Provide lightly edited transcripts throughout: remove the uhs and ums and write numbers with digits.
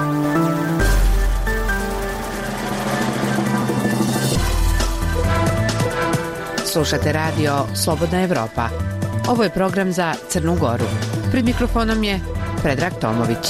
Slušate radio Slobodna Evropa. Ovo je program za Crnu Goru. Pred mikrofonom je Predrag Tomović.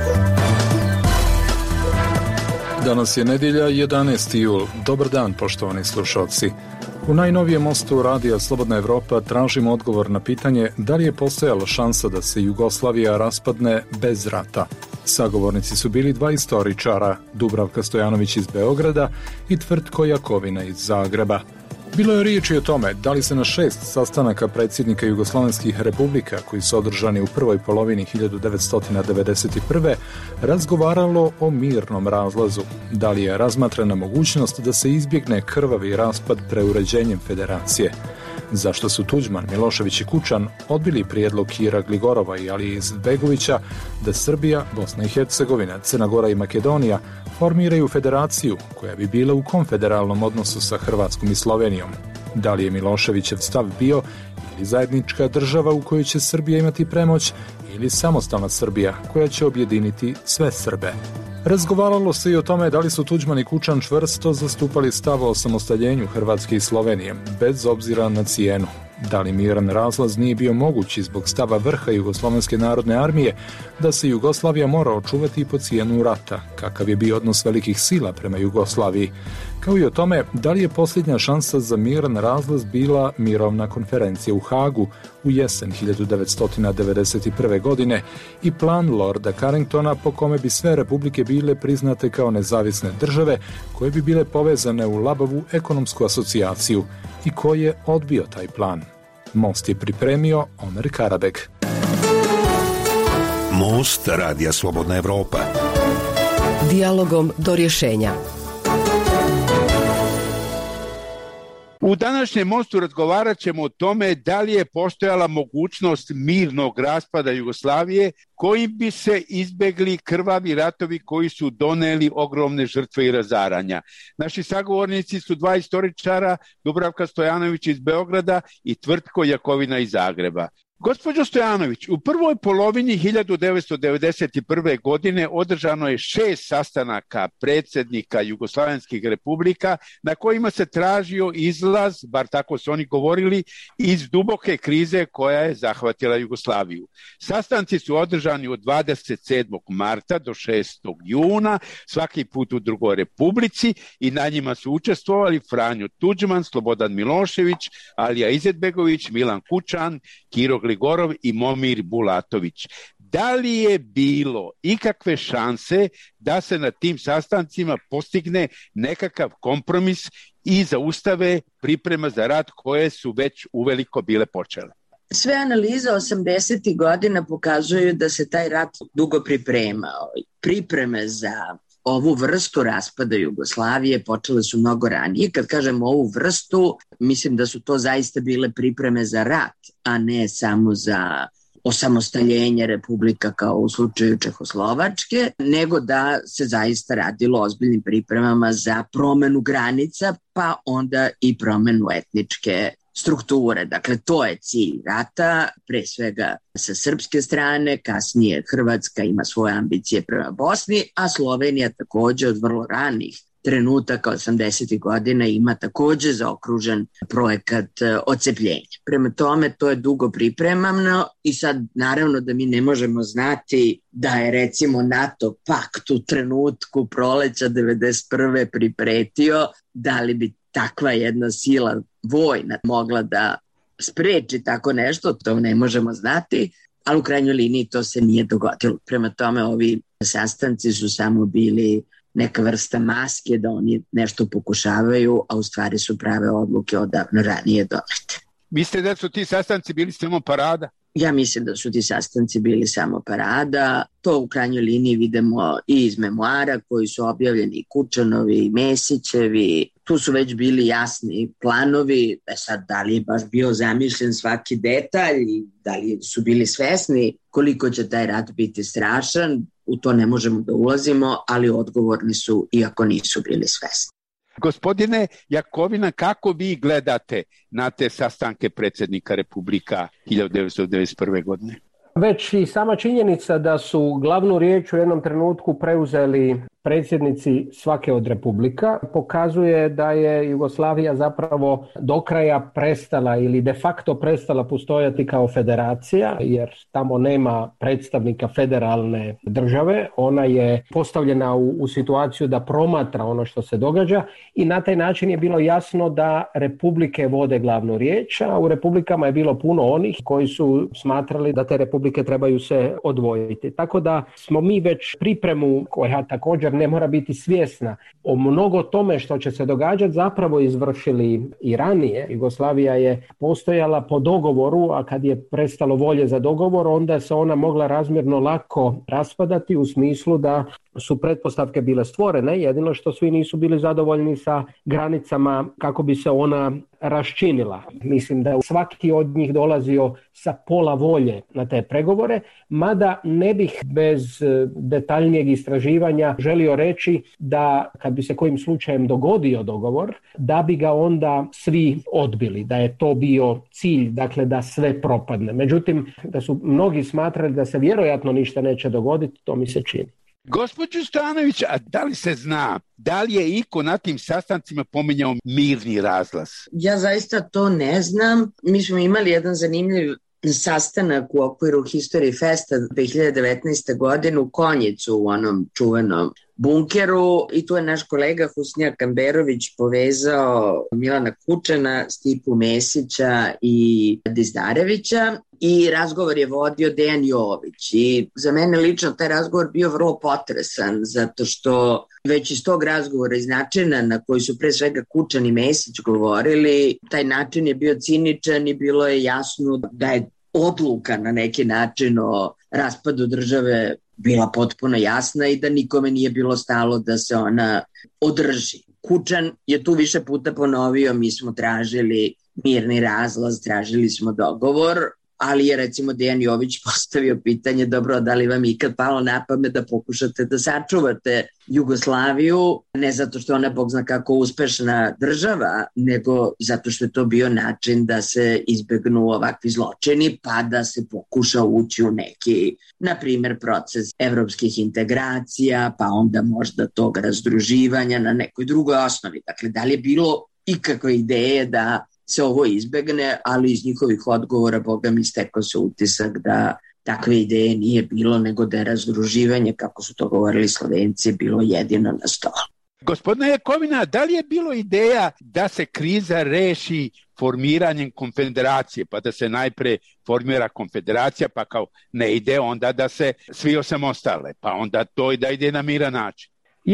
Danas je nedjelja, 11. jul. Dobar dan, poštovani slušalci. U najnovijem mostu radija Slobodna Evropa tražimo odgovor na pitanje da li je postojala šansa da se Jugoslavija raspadne bez rata. Sagovornici su bili dva istoričara, Dubravka Stojanović iz Beograda i Tvrtko Jakovina iz Zagreba. Bilo je riječi o tome da li se na 6 sastanaka predsjednika Jugoslavenskih republika koji su održani u prvoj polovini 1991. razgovaralo o mirnom razlazu, da li je razmatrana mogućnost da se izbjegne krvavi raspad preuređenjem federacije. Zašto su Tuđman, Milošević i Kučan odbili prijedlog Kira Gligorova i Alije Izetbegovića da Srbija, Bosna i Hercegovina, Crna Gora i Makedonija formiraju federaciju koja bi bila u konfederalnom odnosu sa Hrvatskom i Slovenijom? Da li je Miloševićev stav bio ili zajednička država u kojoj će Srbija imati premoć ili samostalna Srbija koja će objediniti sve Srbe? Razgovaralo se i o tome da li su Tuđman i Kučan čvrsto zastupali stav o osamostaljenju Hrvatske i Slovenije, bez obzira na cijenu. Da li miran razlaz nije bio mogući zbog stava vrha Jugoslovenske narodne armije da se Jugoslavija mora očuvati po cijenu rata, kakav je bio odnos velikih sila prema Jugoslaviji, kao i o tome da li je posljednja šansa za miran razlaz bila mirovna konferencija u Hagu u jesen 1991. godine i plan Lorda Carringtona po kome bi sve republike bile priznate kao nezavisne države koje bi bile povezane u labavu ekonomsku asocijaciju i ko je odbio taj plan. Most je pripremio Omer Karabeg. Most radija Slobodna Evropa. Dijalogom do rješenja. U današnjem mostu razgovarat ćemo o tome da li je postojala mogućnost mirnog raspada Jugoslavije kojim bi se izbjegli krvavi ratovi koji su doneli ogromne žrtve i razaranja. Naši sagovornici su dva istoričara, Dubravka Stojanović iz Beograda i Tvrtko Jakovina iz Zagreba. Gospođo Stojanović, u prvoj polovini 1991. godine održano je 6 sastanaka predsjednika Jugoslavenskih republika na kojima se tražio izlaz, bar tako su oni govorili, iz duboke krize koja je zahvatila Jugoslaviju. Sastanci su održani od 27. marta do 6. juna, svaki put u drugoj republici i na njima su učestvovali Franjo Tuđman, Slobodan Milošević, Alija Izetbegović, Milan Kučan, Kiro Gligorov i Momir Bulatović. Da li je bilo ikakve šanse da se na tim sastancima postigne nekakav kompromis i zaustave priprema za rat koje su već uveliko bile počele? Sve analize 80. godina pokazuju da se taj rat dugo pripremao. Pripreme za ovu vrstu raspada Jugoslavije počele su mnogo ranije. Kad kažem ovu vrstu, mislim da su to zaista bile pripreme za rat, a ne samo za osamostaljenje republika kao u slučaju Čehoslovačke, nego da se zaista radilo o ozbiljnim pripremama za promenu granica, pa onda i promenu etničke strukture. Dakle, to je cilj rata, pre svega sa srpske strane, kasnije Hrvatska ima svoje ambicije prema Bosni, a Slovenija također od vrlo ranih trenutaka 80. godina ima također zaokružen projekat odcepljenja. Prema tome, to je dugo pripremano i sad naravno da mi ne možemo znati da je recimo NATO pakt u trenutku proleća 91. pripretio da li bi takva jedna sila vojna mogla da spreči tako nešto, to ne možemo znati, ali u krajnjoj liniji to se nije dogodilo. Prema tome, ovi sastanci su samo bili neka vrsta maske da oni nešto pokušavaju, a u stvari su prave odluke odavno ranije donete. Mislite da su ti sastanci bili samo parada? Ja mislim da su ti sastanci bili samo parada. To u krajnjoj liniji vidimo i iz memoara koji su objavljeni, Kučanovi, i Mesićevi. Tu su već bili jasni planovi. Sad, da li je baš bio zamišljen svaki detalj i da li su bili svesni koliko će taj rat biti strašan, u to ne možemo da ulazimo, ali odgovorni su iako nisu bili svesni. Gospodine Jakovina, kako vi gledate na te sastanke predsjednika Republika 1991. godine? Već i sama činjenica da su glavnu riječ u jednom trenutku preuzeli predsjednici svake od republika pokazuje da je Jugoslavija zapravo do kraja prestala ili de facto prestala postojati kao federacija, jer tamo nema predstavnika federalne države. Ona je postavljena u situaciju da promatra ono što se događa i na taj način je bilo jasno da republike vode glavnu riječ, a u republikama je bilo puno onih koji su smatrali da te republike trebaju se odvojiti. Tako da smo mi već pripremu, koja također ne mora biti svjesna o mnogo tome što će se događati, zapravo izvršili i ranije. Jugoslavija je postojala po dogovoru, a kad je prestalo volje za dogovor, onda se ona mogla razmjerno lako raspadati u smislu da su pretpostavke bile stvorene, jedino što svi nisu bili zadovoljni sa granicama kako bi se ona raščinila. Mislim da je svaki od njih dolazio sa pola volje na te pregovore, mada ne bih bez detaljnijeg istraživanja želio reći da kad bi se kojim slučajem dogodio dogovor, da bi ga onda svi odbili, da je to bio cilj, dakle da sve propadne. Međutim, da su mnogi smatrali da se vjerojatno ništa neće dogoditi, to mi se čini. Gospođo Stanović, a da li se zna, da li je iko na tim sastancima pominjao mirni razlaz? Ja zaista to ne znam. Mi smo imali jedan zanimljiv sastanak u okviru History Festa 2019. godine u Konjicu, u onom čuvenom bunkeru, i tu je naš kolega Husnija Kamberović povezao Milana Kučana, Stipu Mesića i Dizdarevića i razgovor je vodio Dejan Jović. I za mene lično taj razgovor bio vrlo potresan, zato što već iz tog razgovora, iz načina na koji su pre svega Kučan i Mesić govorili, taj način je bio ciničan i bilo je jasno da je odluka na neki način o raspadu države bila potpuno jasna i da nikome nije bilo stalo da se ona održi. Kučan je tu više puta ponovio, mi smo tražili mirni razlaz, tražili smo dogovor, ali je recimo Dejan Jović postavio pitanje, dobro, da li vam ikad palo na pamet da pokušate da sačuvate Jugoslaviju, ne zato što ona bog zna kako uspešna država, nego zato što je to bio način da se izbegnu ovakvi zločini, pa da se pokuša ući u neki, na primjer, proces evropskih integracija, pa onda možda tog razdruživanja na nekoj drugoj osnovi. Dakle, da li je bilo ikakve ideje da se ovo izbegne, ali iz njihovih odgovora, boga mi, stekao se utisak da takve ideje nije bilo, nego da je razdruživanje, kako su to govorili Slovenci, bilo jedino na stolu. Gospodine Jakovina, da li je bilo ideja da se kriza reši formiranjem konfederacije, pa da se najpre formira konfederacija, pa kao ne ide, onda da se svi osamostale, pa onda to i da ide na miran način?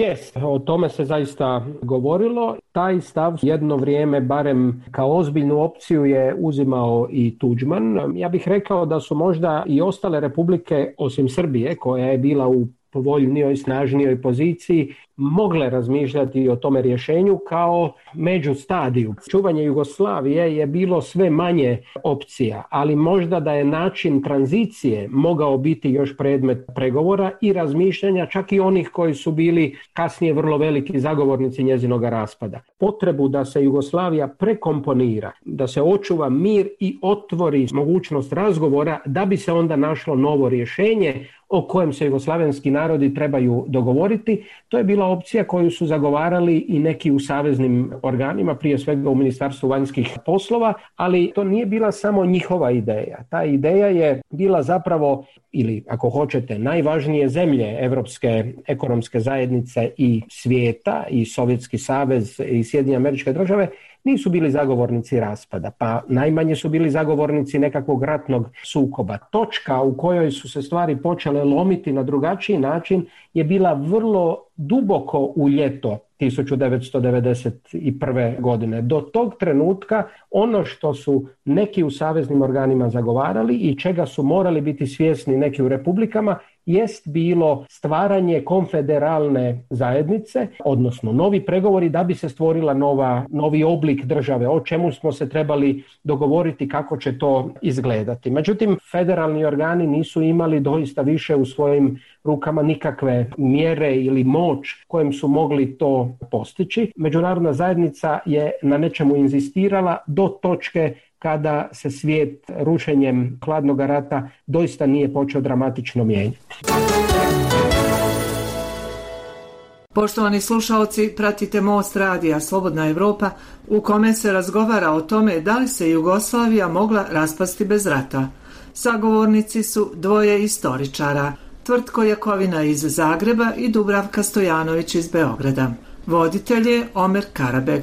O tome se zaista govorilo. Taj stav jedno vrijeme, barem kao ozbiljnu opciju, je uzimao i Tuđman. Ja bih rekao da su možda i ostale republike, osim Srbije, koja je bila u povoljnijoj, snažnijoj poziciji, mogle razmišljati o tome rješenju kao međustadiju. Čuvanje Jugoslavije je bilo sve manje opcija, ali možda da je način tranzicije mogao biti još predmet pregovora i razmišljanja čak i onih koji su bili kasnije vrlo veliki zagovornici njezinog raspada. Potrebu da se Jugoslavija prekomponira, da se očuva mir i otvori mogućnost razgovora da bi se onda našlo novo rješenje o kojem se jugoslavenski narodi trebaju dogovoriti, to je bila opcija koju su zagovarali i neki u saveznim organima, prije svega u Ministarstvu vanjskih poslova, ali to nije bila samo njihova ideja. Ta ideja je bila zapravo, ili ako hoćete, najvažnije zemlje Evropske ekonomske zajednice i svijeta, i Sovjetski savez i Sjedinjene Američke Države, nisu bili zagovornici raspada, pa najmanje su bili zagovornici nekakvog ratnog sukoba. Točka u kojoj su se stvari počele lomiti na drugačiji način je bila vrlo duboko u ljeto 1991. godine. Do tog trenutka ono što su neki u saveznim organima zagovarali i čega su morali biti svjesni neki u republikama jest bilo stvaranje konfederalne zajednice, odnosno novi pregovori da bi se stvorila novi oblik države, o čemu smo se trebali dogovoriti kako će to izgledati. Međutim, federalni organi nisu imali doista više u svojim rukama nikakve mjere ili moć kojim su mogli to postići. Međunarodna zajednica je na nečemu inzistirala do točke kada se svijet rušenjem hladnog rata doista nije počeo dramatično mijenjati. Poštovani slušalci, pratite Most radija Slobodna Evropa u kome se razgovara o tome da li se Jugoslavija mogla raspasti bez rata. Sagovornici su dvoje istoričara, Tvrtko Jakovina iz Zagreba i Dubravka Stojanović iz Beograda. Voditelj je Omer Karabeg.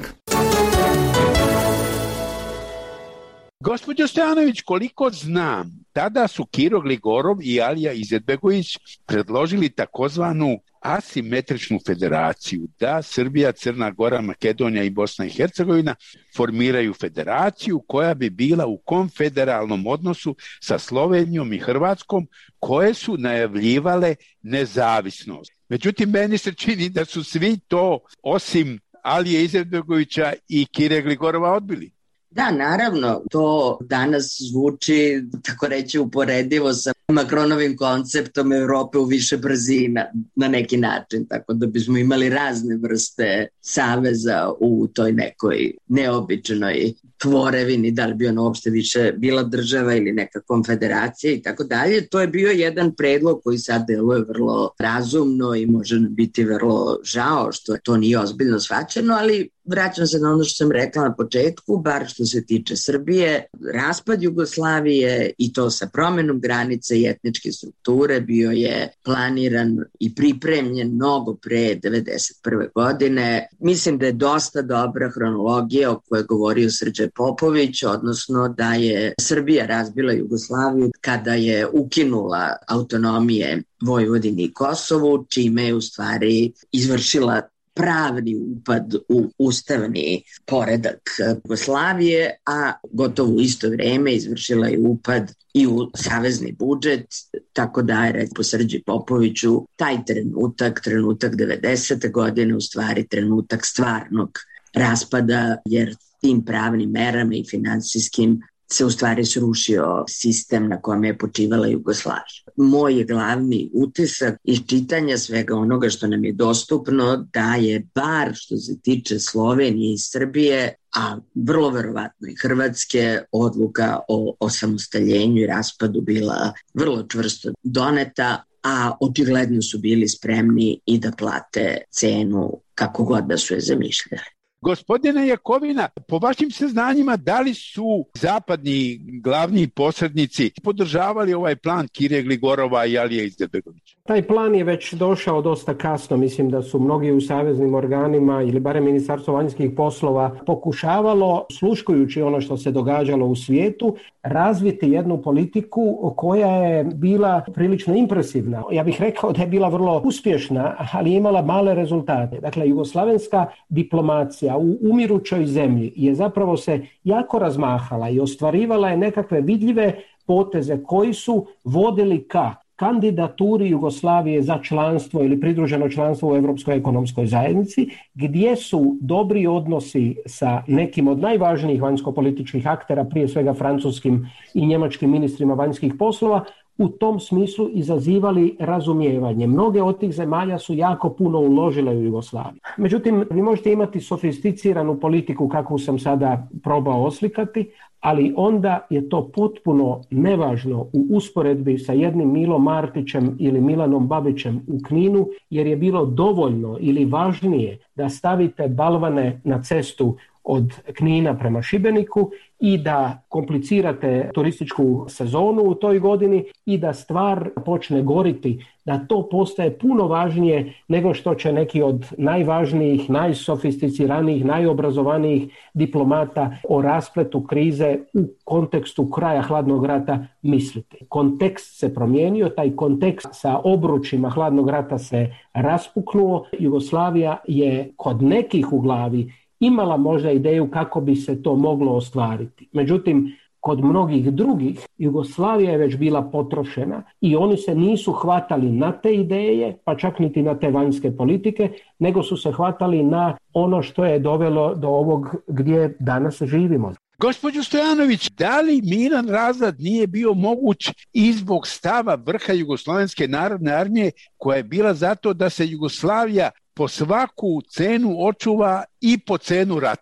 Gospođo Stojanović, koliko znam, tada su Kiro Gligorov i Alija Izetbegović predložili takozvanu asimetričnu federaciju, da Srbija, Crna Gora, Makedonija i Bosna i Hercegovina formiraju federaciju koja bi bila u konfederalnom odnosu sa Slovenijom i Hrvatskom, koje su najavljivale nezavisnost. Međutim, meni se čini da su svi to, osim Alije Izetbegovića i Kire Gligorova, odbili. Da, naravno, to danas zvuči, tako reći, uporedivo sa Macronovim konceptom Evrope u više brzina na neki način, tako da bismo imali razne vrste saveza u toj nekoj neobičnoj tvorevini, da li bi ono uopšte više bila država ili neka konfederacija i tako dalje. To je bio jedan predlog koji sad deluje vrlo razumno i može biti vrlo žao što to nije ozbiljno shvaćeno, ali vraćam se na ono što sam rekla na početku, bar što se tiče Srbije, raspad Jugoslavije i to sa promenom granice i etničke strukture bio je planiran i pripremljen mnogo pre 1991. godine. Mislim da je dosta dobra hronologija o kojoj je govorio Srđan Popović, odnosno da je Srbija razbila Jugoslaviju kada je ukinula autonomije Vojvodini i Kosovu, čime je u stvari izvršila pravni upad u ustavni poredak Jugoslavije, a gotovo u isto vrijeme izvršila je upad i u savezni budžet, tako da je, po Srđi Popoviću, taj trenutak 90. godine u stvari trenutak stvarnog raspada, jer tim pravnim merama i finansijskim se u stvari srušio sistem na kome je počivala Jugoslavija. Moj je glavni utisak iz čitanja svega onoga što nam je dostupno da je bar što se tiče Slovenije i Srbije, a vrlo verovatno i Hrvatske, odluka o osamostaljenju i raspadu bila vrlo čvrsto doneta, a očigledno su bili spremni i da plate cenu kako god da su je zamišljali. Gospodine Jakovina, po vašim saznanjima, da li su zapadni glavni posrednici podržavali ovaj plan Kire Gligorova i Alije Izetbegovića? Taj plan je već došao dosta kasno. Mislim da su mnogi u saveznim organima ili barem Ministarstvo vanjskih poslova pokušavalo, sluškujući ono što se događalo u svijetu, razviti jednu politiku koja je bila prilično impresivna. Ja bih rekao da je bila vrlo uspješna, ali je imala male rezultate. Dakle, jugoslavenska diplomacija u umirućoj zemlji je zapravo se jako razmahala i ostvarivala je nekakve vidljive poteze koji su vodili ka kandidaturi Jugoslavije za članstvo ili pridruženo članstvo u Europskoj ekonomskoj zajednici, gdje su dobri odnosi sa nekim od najvažnijih vanjskopolitičkih aktera, prije svega francuskim i njemačkim ministrima vanjskih poslova, u tom smislu izazivali razumijevanje. Mnoge od tih zemalja su jako puno uložile u Jugoslaviju. Međutim, vi možete imati sofisticiranu politiku kakvu sam sada probao oslikati, ali onda je to potpuno nevažno u usporedbi sa jednim Milom Martićem ili Milanom Babićem u Kninu, jer je bilo dovoljno ili važnije da stavite balvane na cestu od Knina prema Šibeniku i da komplicirate turističku sezonu u toj godini i da stvar počne goriti, da to postaje puno važnije nego što će neki od najvažnijih, najsofisticiranijih, najobrazovanijih diplomata o raspletu krize u kontekstu kraja hladnog rata misliti. Kontekst se promijenio, taj kontekst sa obručima hladnog rata se raspuknuo. Jugoslavija je kod nekih u glavi imala možda ideju kako bi se to moglo ostvariti. Međutim, kod mnogih drugih Jugoslavija je već bila potrošena i oni se nisu hvatali na te ideje, pa čak niti na te vanjske politike, nego su se hvatali na ono što je dovelo do ovog gdje danas živimo. Gospođo Stojanović, da li miran razlad nije bio moguć i zbog stava vrha Jugoslovenske narodne armije koja je bila zato da se Jugoslavija po svaku cenu očuva i po cenu rata?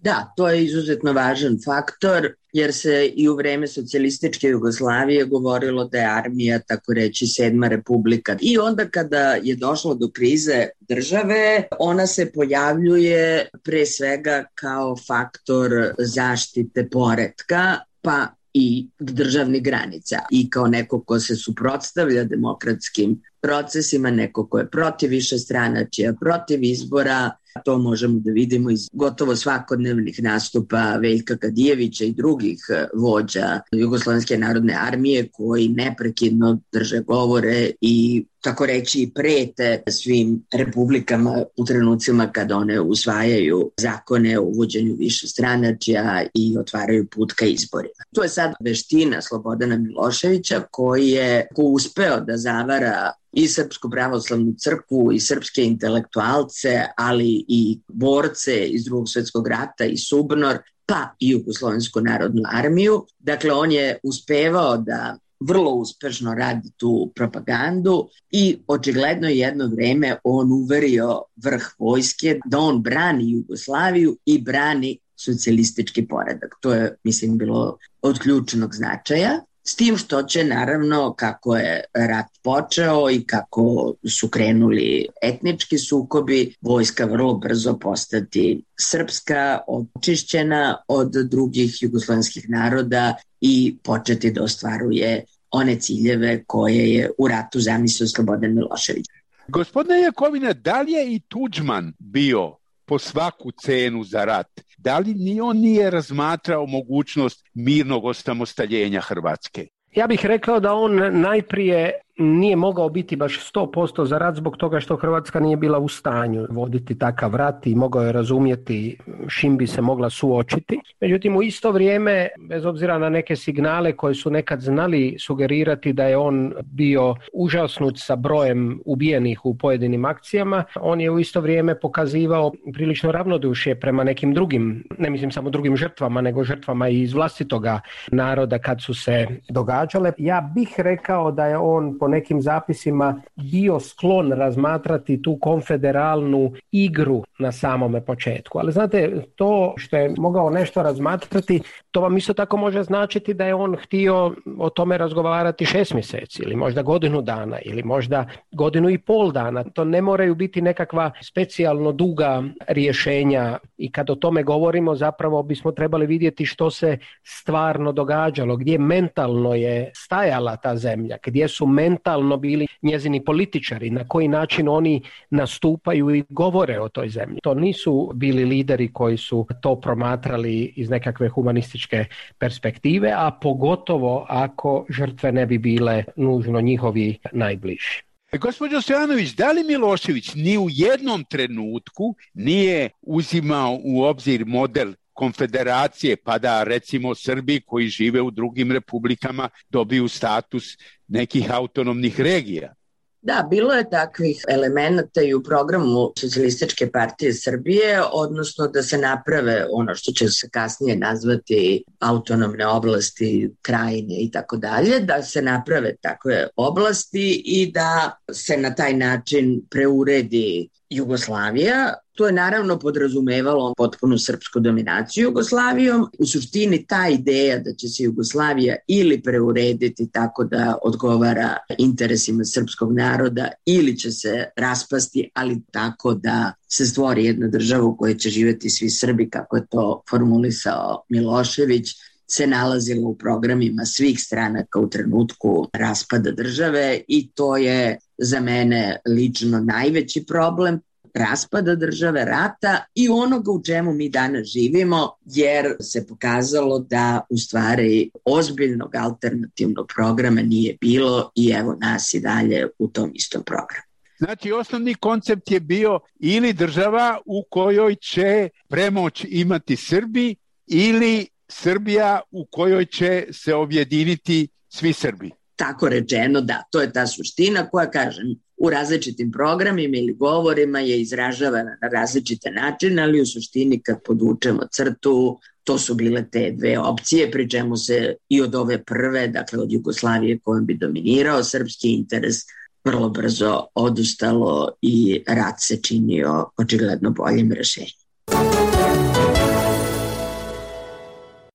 Da, to je izuzetno važan faktor, jer se i u vreme socijalističke Jugoslavije govorilo da je armija, tako reći, 7. republika. I onda kada je došlo do krize države, ona se pojavljuje pre svega kao faktor zaštite poretka, pa i državnih granica. I kao neko ko se suprotstavlja demokratskim procesima, neko ko je protiv višestranačja, protiv izbora. To možemo da vidimo iz gotovo svakodnevnih nastupa Veljka Kadijevića i drugih vođa Jugoslovenske narodne armije koji neprekidno drže govore i tako reći prete svim republikama u trenucima kada one usvajaju zakone o uvođenju višestranačja i otvaraju put ka izborima. To je sad veština Slobodana Miloševića koji je uspeo da zavara i Srpsku pravoslavnu crkvu i srpske intelektualce, ali i borce iz Drugog svjetskog rata i SUBNOR, pa i Jugoslovensku narodnu armiju. Dakle, on je uspevao da vrlo uspešno radi tu propagandu i očigledno jedno vreme on uverio vrh vojske da on brani Jugoslaviju i brani socijalistički poredak. To je, mislim, bilo od ključnog značaja. S tim što će, naravno, kako je rat počeo i kako su krenuli etnički sukobi, vojska vrlo brzo postati srpska, očišćena od drugih jugoslovenskih naroda i početi da ostvaruje one ciljeve koje je u ratu zamislio Slobodan Milošević. Gospodine Jakovina, da li je i Tuđman bio po svaku cenu za rat? Da li ni on nije razmatrao mogućnost mirnog osamostaljenja Hrvatske? Ja bih rekao da on najprije nije mogao biti baš 100% za rat zbog toga što Hrvatska nije bila u stanju voditi takav rat i mogao je razumjeti čim bi se mogla suočiti. Međutim, u isto vrijeme, bez obzira na neke signale koje su nekad znali sugerirati da je on bio užasnut sa brojem ubijenih u pojedinim akcijama, on je u isto vrijeme pokazivao prilično ravnodušje prema nekim drugim, ne mislim samo drugim žrtvama, nego žrtvama iz vlastitoga naroda kad su se događale. Ja bih rekao da je on po nekim zapisima bio sklon razmatrati tu konfederalnu igru na samome početku. Ali znate, to što je mogao nešto razmatrati, to vam isto tako može značiti da je on htio o tome razgovarati 6 mjeseci ili možda godinu dana ili možda godinu i pol dana. To ne moraju biti nekakva specijalno duga rješenja i kad o tome govorimo zapravo bismo trebali vidjeti što se stvarno događalo, gdje mentalno je stajala ta zemlja, gdje su mentalno bili njezini političari, na koji način oni nastupaju i govore o toj zemlji. To nisu bili lideri koji su to promatrali iz nekakve humanističke perspektive, a pogotovo ako žrtve ne bi bile nužno njihovi najbliži. Gospođo Stojanović, da li Milošević ni u jednom trenutku nije uzimao u obzir model konfederacije, pa da recimo Srbi koji žive u drugim republikama dobiju status nekih autonomnih regija? Da, bilo je takvih elemenata i u programu Socijalističke partije Srbije, odnosno da se naprave ono što će se kasnije nazvati autonomne oblasti, krajine i tako dalje, da se naprave takve oblasti i da se na taj način preuredi Jugoslavija. To je naravno podrazumevalo potpunu srpsku dominaciju Jugoslavijom. U suštini ta ideja da će se Jugoslavija ili preurediti tako da odgovara interesima srpskog naroda ili će se raspasti, ali tako da se stvori jedna država u kojoj će živjeti svi Srbi, kako je to formulisao Milošević, se nalazilo u programima svih stranaka u trenutku raspada države i to je za mene lično najveći problem raspada države, rata i onoga u čemu mi danas živimo, jer se pokazalo da u stvari ozbiljnog alternativnog programa nije bilo i evo nas i dalje u tom istom programu. Znači, osnovni koncept je bio ili država u kojoj će premoć imati Srbi ili Srbija u kojoj će se objediniti svi Srbi. Tako rečeno, da, to je ta suština koja, kažem, u različitim programima ili govorima je izražavana na različite načine, ali u suštini kad podvučemo crtu, to su bile te dve opcije, pri čemu se i od ove prve, dakle od Jugoslavije kojom bi dominirao srpski interes, vrlo brzo odustalo i rat se činio očigledno boljim rešenjem.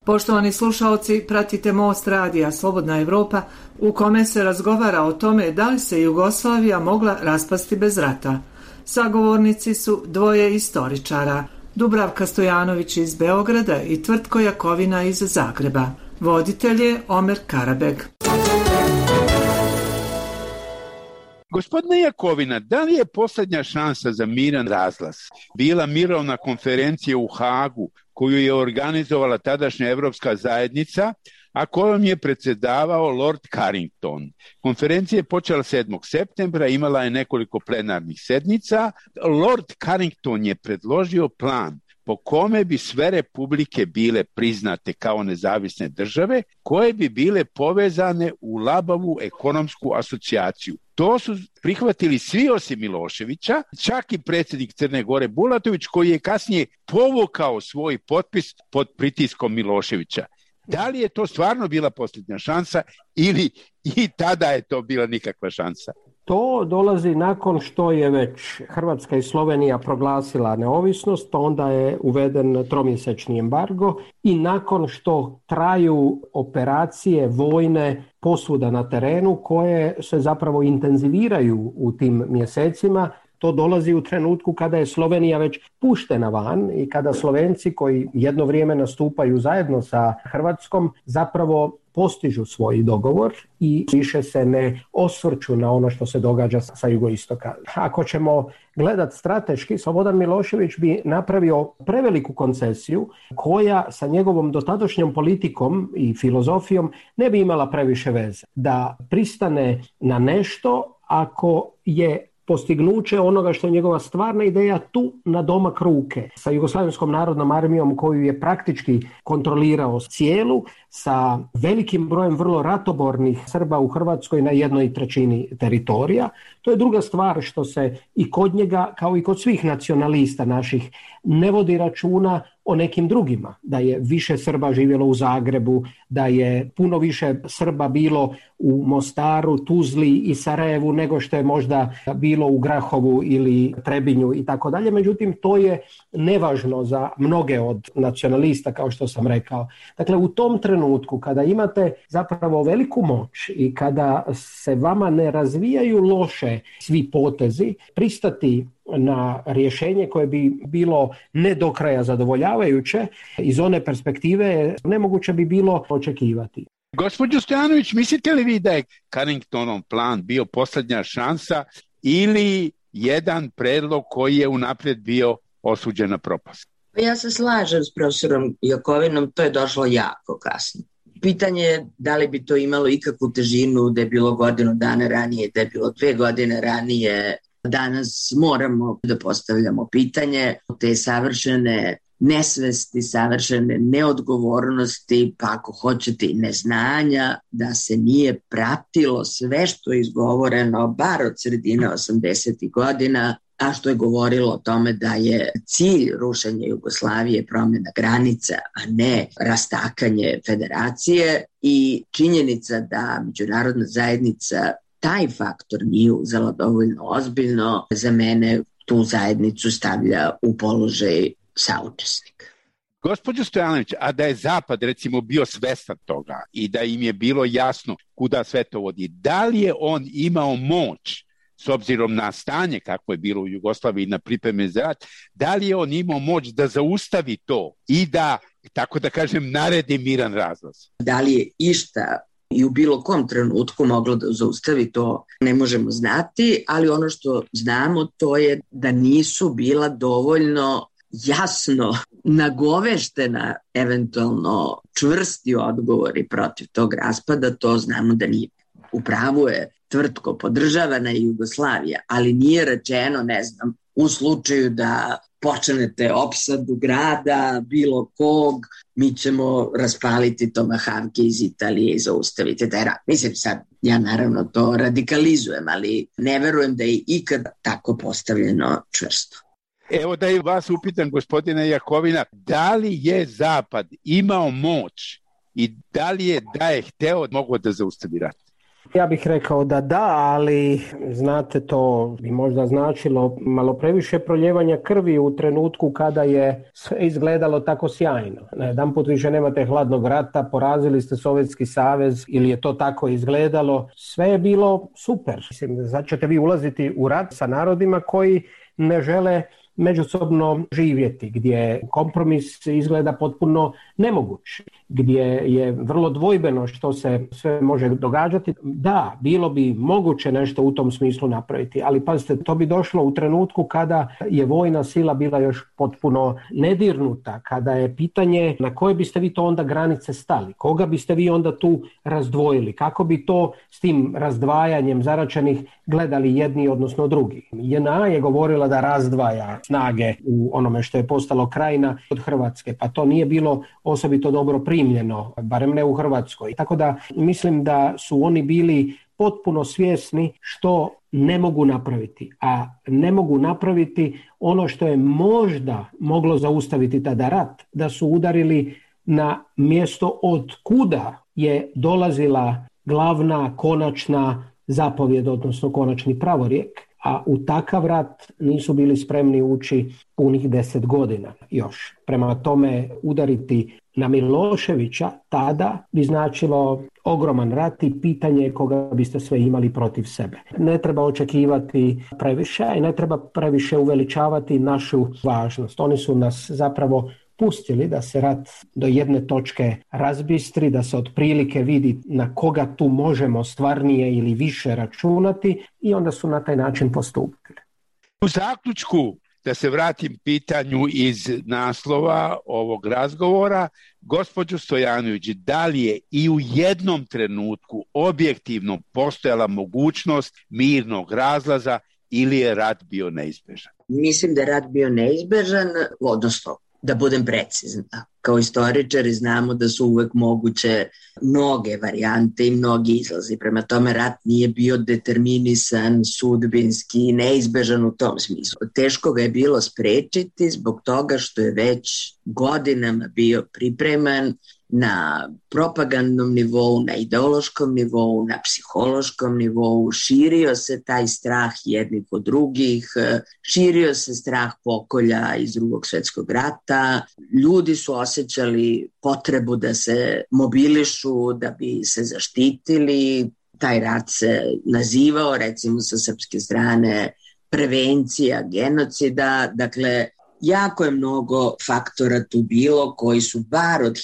Poštovani slušaoci, pratite Most radija Slobodna Evropa u kome se razgovara o tome da li se Jugoslavija mogla raspasti bez rata. Sagovornici su dvoje istoričara, Dubravka Stojanović iz Beograda i Tvrtko Jakovina iz Zagreba. Voditelj je Omer Karabeg. Gospodine Jakovina, da li je posljednja šansa za miran razlaz bila mirovna konferencija u Hagu koju je organizovala tadašnja Evropska zajednica, a kojom je predsjedavao Lord Carrington? Konferencija je počela 7. septembra, imala je nekoliko plenarnih sednica. Lord Carrington je predložio plan po kome bi sve republike bile priznate kao nezavisne države, koje bi bile povezane u labavu ekonomsku asocijaciju. To su prihvatili svi osim Miloševića, čak i predsjednik Crne Gore Bulatović, koji je kasnije povukao svoj potpis pod pritiskom Miloševića. Da li je to stvarno bila posljednja šansa ili i tada je to bila nikakva šansa? To dolazi nakon što je već Hrvatska i Slovenija proglasila neovisnost, pa onda je uveden tromjesečni embargo i nakon što traju operacije vojne posvuda na terenu koje se zapravo intenziviraju u tim mjesecima. To dolazi u trenutku kada je Slovenija već puštena van i kada Slovenci koji jedno vrijeme nastupaju zajedno sa Hrvatskom zapravo postižu svoj dogovor i više se ne osvrću na ono što se događa sa jugoistoka. Ako ćemo gledati strateški, Slobodan Milošević bi napravio preveliku koncesiju koja sa njegovom dotadašnjom politikom i filozofijom ne bi imala previše veze. Da pristane na nešto ako je postignuće onoga što je njegova stvarna ideja tu na domak ruke. Sa Jugoslavenskom narodnom armijom koju je praktički kontrolirao cijelu, sa velikim brojem vrlo ratobornih Srba u Hrvatskoj na 1/3 teritorija. To je druga stvar što se i kod njega, kao i kod svih nacionalista naših, ne vodi računa o nekim drugima. Da je više Srba živjelo u Zagrebu, da je puno više Srba bilo u Mostaru, Tuzli i Sarajevu nego što je možda bilo u Grahovu ili Trebinju i tako dalje. Međutim, to je nevažno za mnoge od nacionalista, kao što sam rekao. Dakle, u tom trenutku kada imate zapravo veliku moć i kada se vama ne razvijaju loše svi potezi, pristati na rješenje koje bi bilo ne do kraja zadovoljavajuće, iz one perspektive nemoguće bi bilo očekivati. Gospođo Stojanović, mislite li vi da je Carringtonov plan bio posljednja šansa ili jedan predlog koji je unaprijed bio osuđen na propast? Ja se slažem s profesorom Jakovinom, to je došlo jako kasno. Pitanje je da li bi to imalo ikakvu težinu da je bilo godinu dana ranije, da je bilo 2 godine ranije. Danas moramo da postavljamo pitanje te savršene nesvesti, savršene neodgovornosti, pa ako hoćete i neznanja, da se nije pratilo sve što je izgovoreno, bar od sredine 80. godina, a što je govorilo o tome da je cilj rušenja Jugoslavije promjena granica, a ne rastakanje federacije, i činjenica da međunarodna zajednica taj faktor nije uzela dovoljno ozbiljno, za mene tu zajednicu stavlja u položaj saučesnika. Gospođo Stojanović, a da je Zapad recimo bio svestan toga i da im je bilo jasno kuda sve to vodi, da li je on imao moć, s obzirom na stanje kako je bilo u Jugoslaviji na pripreme za rat, da li je on imao moć da zaustavi to i da, tako da kažem, naredi miran razlaz? Da li je išta i u bilo kom trenutku moglo da zaustavi, to ne možemo znati, ali ono što znamo to je da nisu bila dovoljno jasno nagoveštena eventualno čvrsti odgovori protiv tog raspada, to znamo da nije. U pravu je Tvrtko, podržavana je Jugoslavija, ali nije rečeno, ne znam, u slučaju da počnete opsadu grada, bilo kog, mi ćemo raspaliti tomahavke iz Italije i zaustaviti taj rat. Mislim sad, ja naravno to radikalizujem, ali ne verujem da je ikad tako postavljeno čvrsto. Evo da i vas upitam, gospodine Jakovina, da li je Zapad imao moć i da li je, da je hteo, mogao da zaustavi rat? Ja bih rekao da, ali znate, to bi možda značilo malo previše proljevanja krvi u trenutku kada je sve izgledalo tako sjajno. Na jedan put više nemate hladnog rata, porazili ste Sovjetski savez ili je to tako izgledalo. Sve je bilo super. Mislim, sad ćete vi ulaziti u rat sa narodima koji ne žele međusobno živjeti, gdje kompromis izgleda potpuno nemoguć, gdje je vrlo dvojbeno što se sve može događati. Da, bilo bi moguće nešto u tom smislu napraviti, ali pazite, to bi došlo u trenutku kada je vojna sila bila još potpuno nedirnuta, kada je pitanje na koje biste vi to onda granice stali, koga biste vi onda tu razdvojili, kako bi to s tim razdvajanjem zaraćenih gledali jedni odnosno drugi. JNA je govorila da razdvaja snage u onome što je postalo Krajina od Hrvatske, pa to nije bilo osobito dobro primljeno, barem ne u Hrvatskoj. Tako da mislim da su oni bili potpuno svjesni što ne mogu napraviti, a ne mogu napraviti ono što je možda moglo zaustaviti tada rat, da su udarili na mjesto od kuda je dolazila glavna konačna zapovjed, odnosno konačni pravorijek, a u takav rat nisu bili spremni ući punih 10 godina još. Prema tome, udariti na Miloševića tada bi značilo ogroman rat i pitanje koga biste sve imali protiv sebe. Ne treba očekivati previše i ne treba previše uveličavati našu važnost. Oni su nas zapravo pustili da se rat do jedne točke razbistri, da se otprilike vidi na koga tu možemo stvarnije ili više računati i onda su na taj način postupili. U zaključku, da se vratim pitanju iz naslova ovog razgovora, gospođo Stojanović, da li je i u jednom trenutku objektivno postojala mogućnost mirnog razlaza ili je rat bio neizbežan? Mislim da je rat bio neizbežan, odnosno da budem precizna. Kao istoričari znamo da su uvek moguće mnoge varijante i mnogi izlazi. Prema tome, rat nije bio determinisan, sudbinski, neizbežan u tom smislu. Teško ga je bilo sprečiti zbog toga što je već godinama bio pripreman na propagandnom nivou, na ideološkom nivou, na psihološkom nivou. Širio se taj strah jednih od drugih, širio se strah pokolja iz Drugog svjetskog rata. Ljudi su osjećali potrebu da se mobilišu, da bi se zaštitili. Taj rat se nazivao, recimo sa srpske strane, prevencija genocida. Dakle, jako je mnogo faktora tu bilo koji su bar od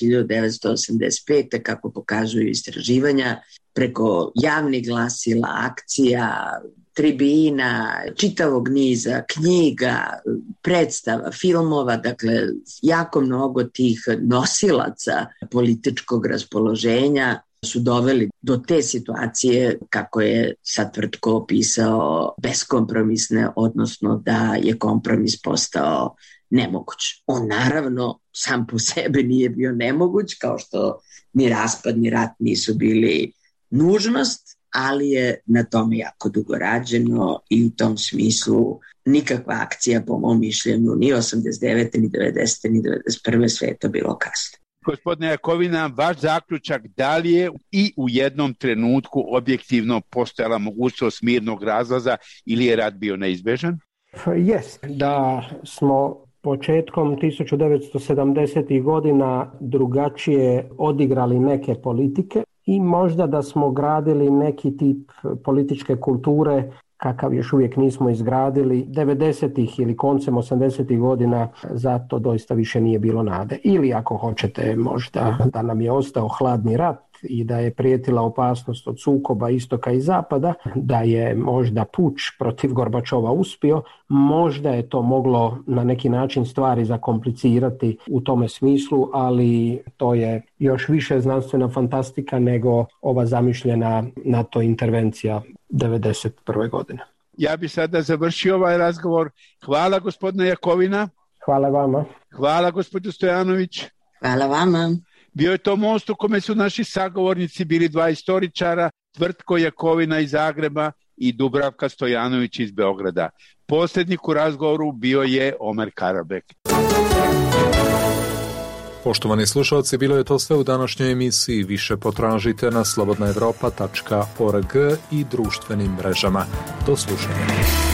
1985. kako pokazuju istraživanja, preko javnih glasila, akcija, tribina, čitavog niza knjiga, predstava, filmova, dakle jako mnogo tih nosilaca političkog raspoloženja su doveli do te situacije, kako je sad Tvrtko opisao, beskompromisne, odnosno da je kompromis postao nemoguć. On naravno sam po sebi nije bio nemoguć, kao što ni raspad ni rat nisu bili nužnost, ali je na tome jako dugo rađeno i u tom smislu nikakva akcija, po mom mišljenju, ni 89. ni 90. ni 91. sve je to bilo kasno. Gospodine Jakovina, vaš zaključak, da li je i u jednom trenutku objektivno postojala mogućnost mirnog razlaza ili je rat bio neizbežan? Jest, da smo početkom 1970. godina drugačije odigrali neke politike i možda da smo gradili neki tip političke kulture kakav još uvijek nismo izgradili 90-ih ili koncem 80-ih godina, zato doista više nije bilo nade. Ili ako hoćete možda da nam je ostao hladni rat i da je prijetila opasnost od sukoba istoka i zapada, da je možda puč protiv Gorbačova uspio, možda je to moglo na neki način stvari zakomplicirati u tome smislu, ali to je još više znanstvena fantastika nego ova zamišljena NATO intervencija 1991. godine. Ja bi sada završio ovaj razgovor. Hvala gospodine Jakovina. Hvala vama. Hvala gospođo Stojanović. Hvala vama. Bio je to most u kome su naši sagovornici bili dva istoričara, Tvrtko Jakovina iz Zagreba i Dubravka Stojanović iz Beograda. Posrednik u razgovoru bio je Omer Karabek. Poštovani slušalci, bilo je to sve u današnjoj emisiji. Više potražite na slobodnaevropa.org i društvenim mrežama. Do slušanja.